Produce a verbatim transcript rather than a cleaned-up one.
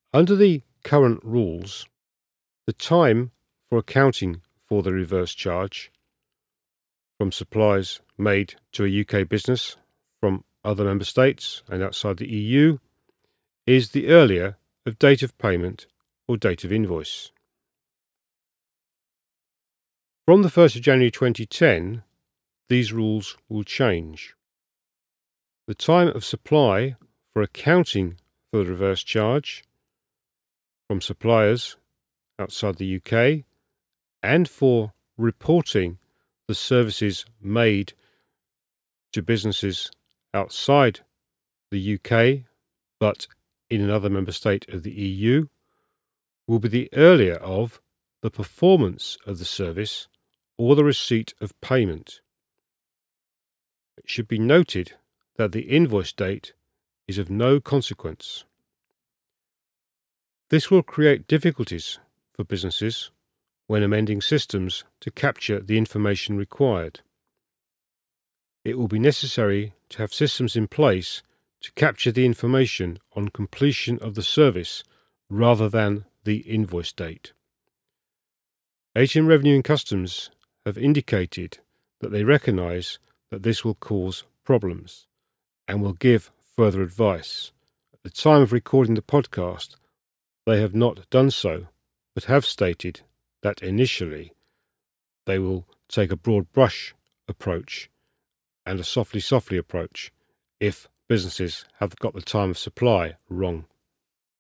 Under the current rules, the time for accounting for the reverse charge from supplies made to a U K business from other member states and outside the E U is the earlier of date of payment or date of invoice. From the first of January twenty ten, these rules will change. The time of supply for accounting for the reverse charge from suppliers outside the U K and for reporting the services made to businesses outside the U K but in another member state of the E U will be the earlier of the performance of the service or the receipt of payment. It should be noted that the invoice date is of no consequence. This will create difficulties for businesses when amending systems to capture the information required. It will be necessary to have systems in place to capture the information on completion of the service rather than the invoice date. H M Revenue and Customs have indicated that they recognise that this will cause problems and will give further advice. At the time of recording the podcast, they have not done so, but have stated that initially they will take a broad brush approach and a softly softly approach if businesses have got the time of supply wrong.